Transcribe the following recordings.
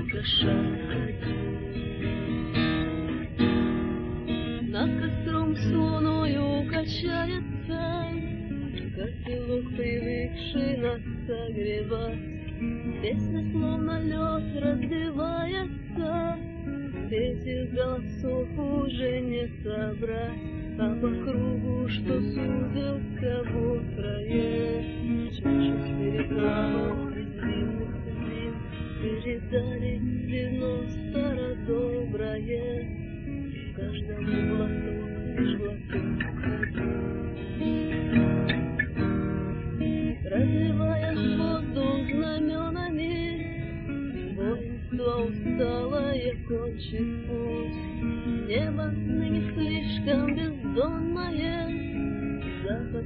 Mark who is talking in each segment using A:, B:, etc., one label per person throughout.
A: только шаг один. Над костром соною качается котелок, привыкший нас согревать. Песня словно лед разбивается, этих голосов уже не собрать, а по кругу, что сузил кого трое. Чаще переправок безвинных зим передали вино стародоброе, в каждом глоток лишь глоток один. Разливая воздух знаменами, воинство усталое кончит путь. Небо ныне слишком бездонное, запад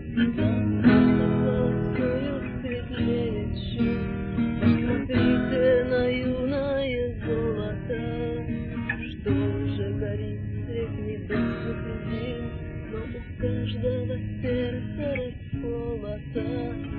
A: полосою светлее чуть. Посмотрите на юное золото, что уже горит средь небесных зим, но у каждого сердца расколото.